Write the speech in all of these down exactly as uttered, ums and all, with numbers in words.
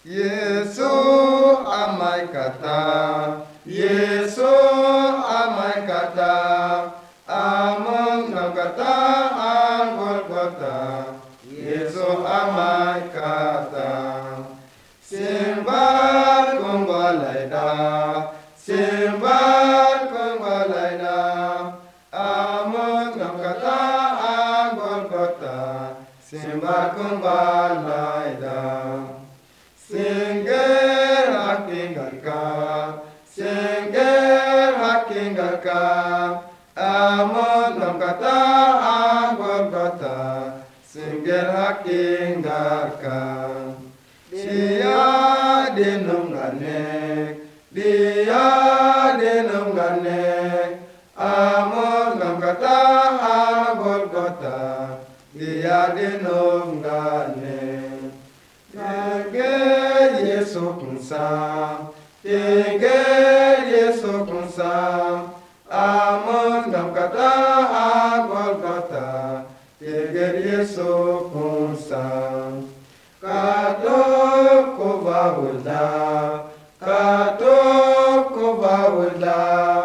Yesu amai kata, Yesu amai kata, among kata angol kota, Yesu amai kata. Simbat kumbalaida, simbat kumbalaida, among kata angol kota, simbat kumbalaida. Singer hakingalka, singer hakingalka, amon nam kata angol kata, singer hakingalka. Dia denum ganek, dia denum ganek, amon nam kata angol kota, dia denum ganek. Tinggal Yesus kunsam, tinggal Yesus kunsam, amon gam kata angol kata, tinggal Yesus kunsam. Katok ko bawulda, katok ko bawulda,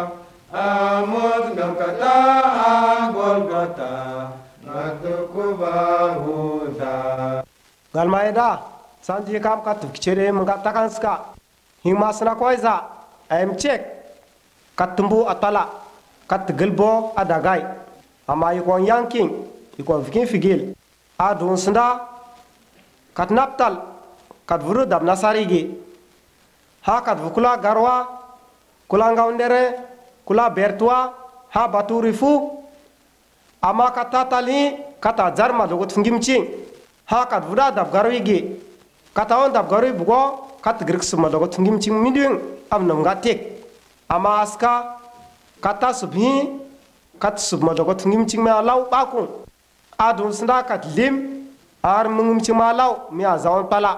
amon gam kata angol kata, katok ko bawulda. Galmaida sanji kam kat kichere mengatakan ska himasna koiza em cek katumbu atala kat gelbo adagai ama yukon yanking yukon fikin figil adun senda kat naptal kat vuru dab nasarigi ha kat vukula garwa kula ngaundere kula bertua ha baturifu ama katatali kata jarma dogot fungimcing ha kat vuda dab garwigi kataon dab garwi bugo kat griks madogot ngim ching miding amnam gatek ama aska kata subhi kat sub madogot ngim ching ma law bakun adun sna kat lim ar mungum ching ma law mi azawon pala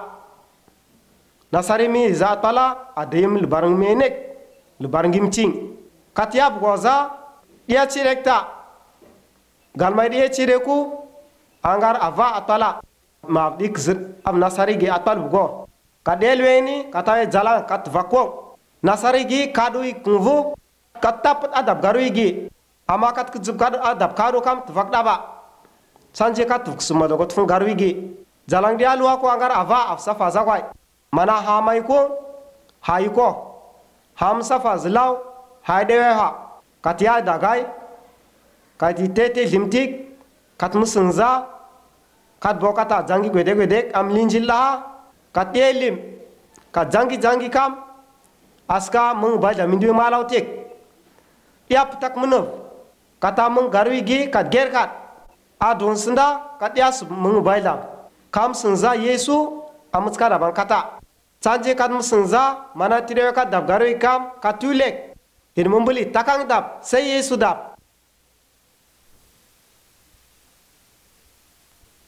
nasari mi za pala adem libarang menek libarang ngim ching kat yab goza dia cirekta galmai dia cireku anggar ava atala mabdik zit am nasari gi atal bugo kadelweni kataye jalan kat vako nasari gi kadui kunvu katap adab garui gi amakat kuzub kad adab karu kam tvakdaba sanje kat suma dogot fun garui gi jalan dia luwa ko angar ava af safa zakwai mana hamai ko haiko ham safa zlaw haidewe ha katya dagai kati tete limtik kat musunza kat bokata jangi gwede gwede am linjilla kat elim kat jangi jangi kam aska mung baja mindu malau tek tiap tak menov kata mung garwi gi kat ger kat adun senda kat yas mung baila kam senza yesu amutskara ban kata sanje kat musenza mana tirewe kat dab garwi kam katulek ir mumbuli takang dab sai yesu dab